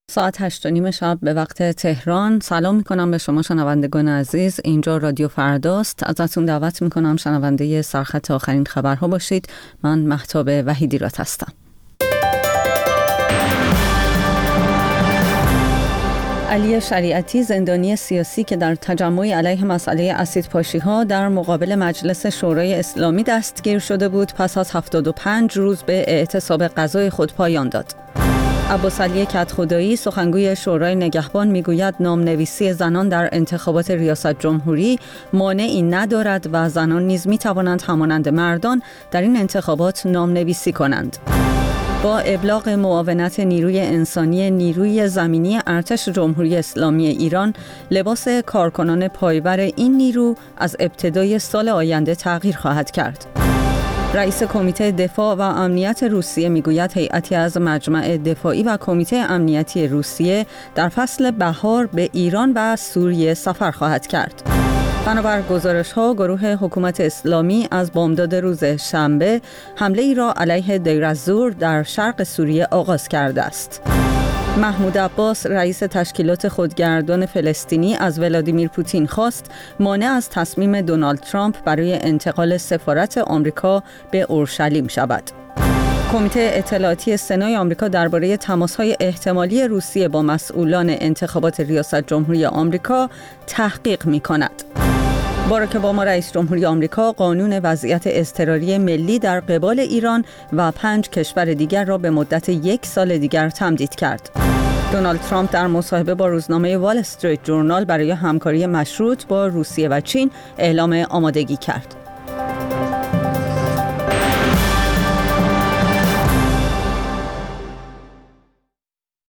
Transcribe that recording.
ساعت 8:30 شب به وقت تهران. سلام میکنم به شما شنوندگان عزیز. اینجا رادیو فرداست. ازتون دعوت میکنم شنونده سرخط آخرین خبرها باشید. من مهتاب وحیدیرات هستم. علی شریعتی، زندانی سیاسی که در تجمعی علیه مسئله اسیدپاشی‌ها در مقابل مجلس شورای اسلامی دستگیر شده بود، پس از 75 روز به اعتصاب غذای خود پایان داد. عباسعلی کدخدایی، سخنگوی شورای نگهبان، میگوید نامنویسی زنان در انتخابات ریاست جمهوری مانعی ندارد و زنان نیز میتوانند همانند مردان در این انتخابات نامنویسی کنند. با ابلاغ معاونت نیروی انسانی نیروی زمینی ارتش جمهوری اسلامی ایران، لباس کارکنان پایور این نیرو از ابتدای سال آینده تغییر خواهد کرد. رئیس کمیته دفاع و امنیت روسیه میگوید هیئتی از مجمع دفاعی و کمیته امنیتی روسیه در فصل بهار به ایران و سوریه سفر خواهد کرد. بنابر گزارش‌ها، گروه حکومت اسلامی از بامداد روز شنبه حمله ای را علیه دیر الزور در شرق سوریه آغاز کرده است. محمود عباس، رئیس تشکیلات خودگردان فلسطینی، از ولادیمیر پوتین خواست مانع از تصمیم دونالد ترامپ برای انتقال سفارت آمریکا به اورشلیم شود. کمیته اطلاعاتی سنای آمریکا درباره تماس‌های احتمالی روسیه با مسئولان انتخابات ریاست جمهوری آمریکا تحقیق می‌کند. باراک اوباما، رئیس جمهوری آمریکا، قانون وضعیت اضطراری ملی در قبال ایران و 5 کشور دیگر را به مدت 1 سال دیگر تمدید کرد. دونالد ترامپ در مصاحبه با روزنامه وال استریت جورنال برای همکاری مشروط با روسیه و چین اعلام آمادگی کرد.